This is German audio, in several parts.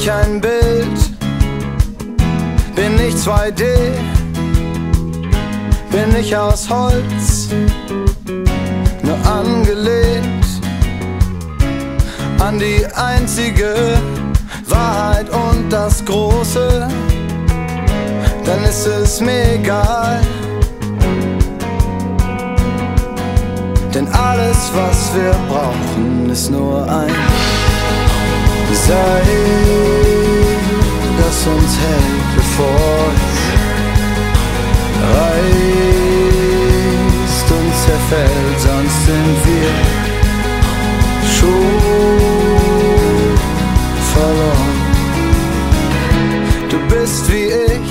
ich ein Bild? Bin ich 2D? Bin ich aus Holz? Nur angelehnt an die einzige Wahrheit und das Große, dann ist es mir egal. Denn alles, was wir brauchen, ist nur ein Seil, das uns hält, bevor es reißt und zerfällt. Sonst sind wir schon verloren. Du bist wie ich,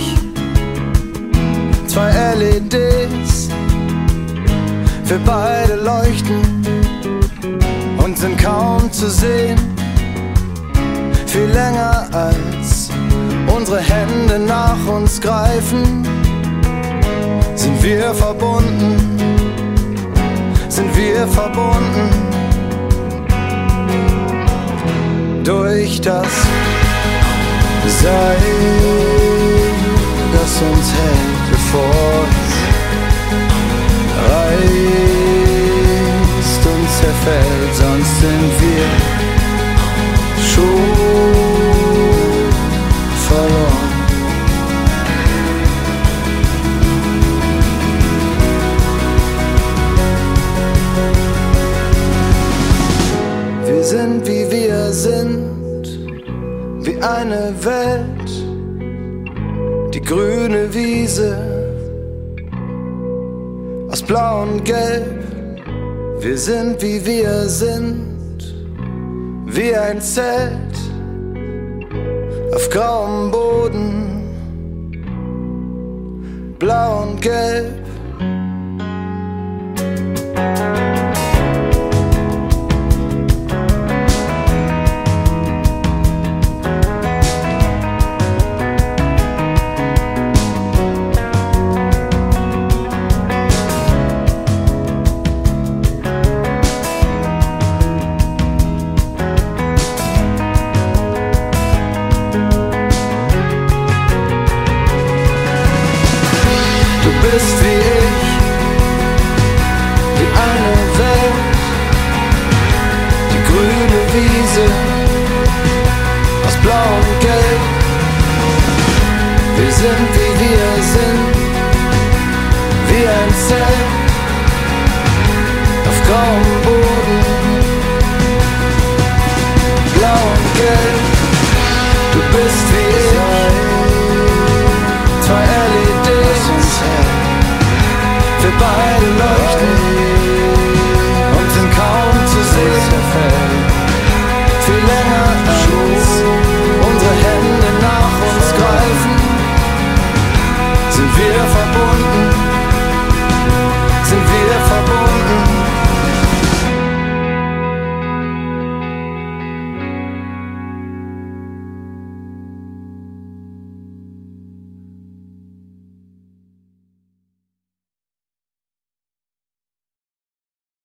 2 LEDs. Wir beide leuchten und sind kaum zu sehen. Viel länger als unsere Hände nach uns greifen, sind wir verbunden, sind wir verbunden. Durch das Seil, das uns hält, bevor es reißt und zerfällt. Sonst sind wir schon verloren. Wir sind wie wir sind, wie eine Welt, die grüne Wiese aus Blau und Gelb. Wir sind wie wir sind, wie ein Zelt auf grauem Boden, Blau und Gelb. Du bist wie ich, wie eine Welt, die grüne Wiese aus Blau und Gelb. Wir sind wie wir sind.